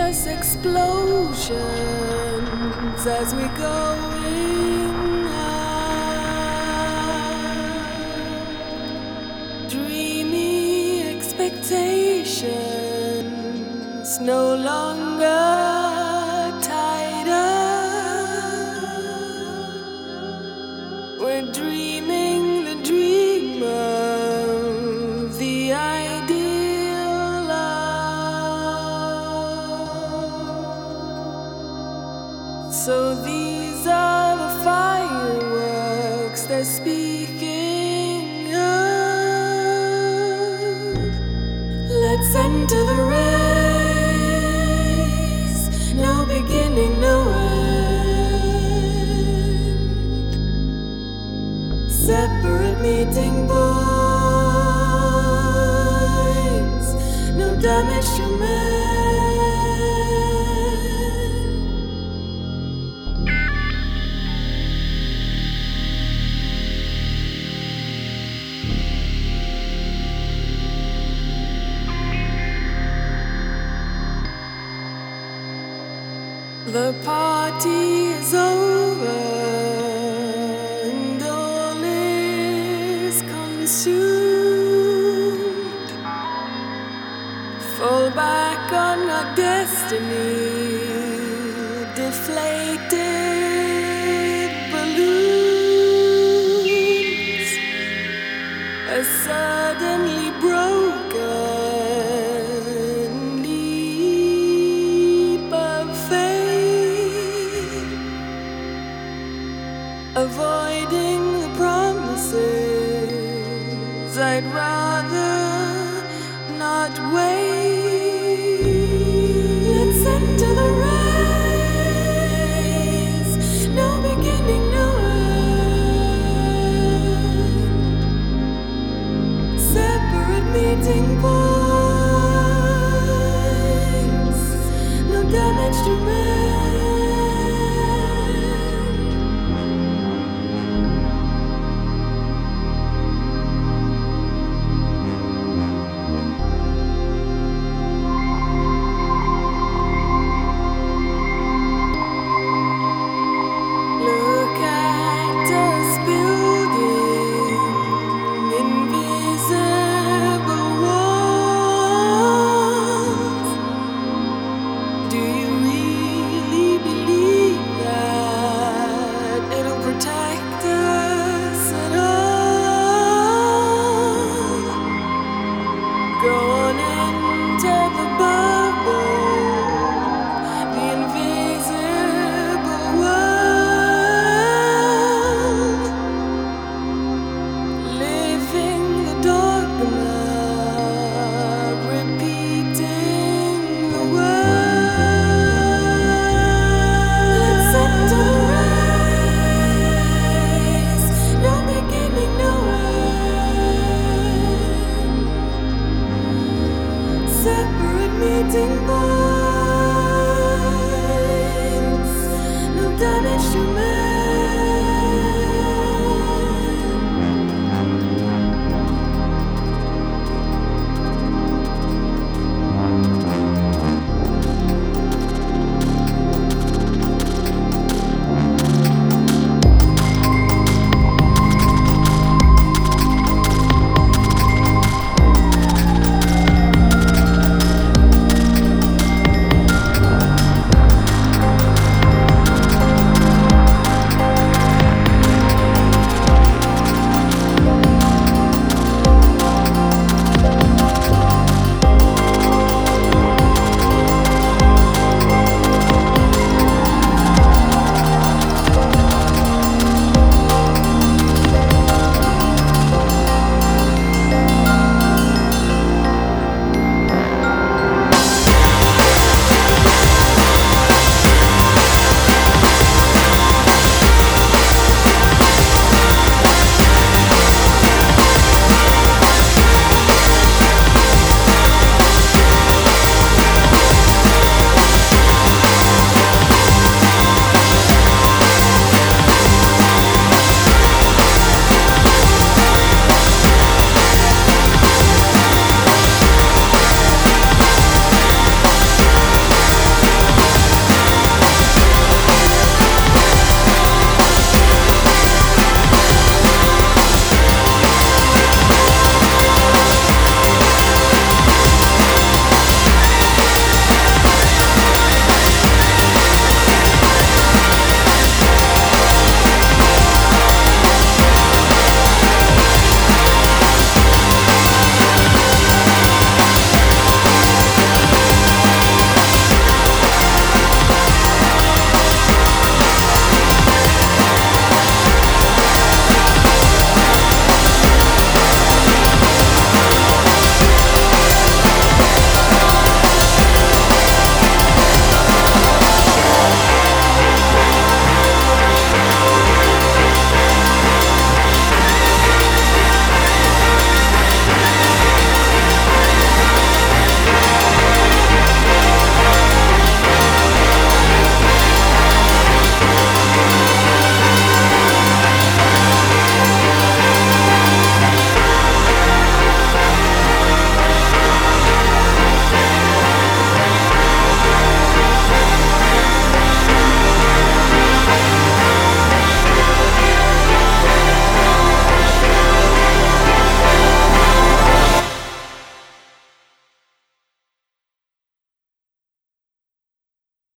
endless explosions as we going out. Dreamy expectations no longer tied up. We're dreaming the dream of the ideal love. So these are the fireworks they're speaking of. Let's enter the race, no beginning, no end. Separate meeting points, no damage to man. The party is over and all is consumed. Fall back on our destiny, deflated balloons, a suddenly broken leap of faith, avoiding the promises I'd rather not wait. Let's enter the race, no beginning, no end. Separate meeting points, no damage to man.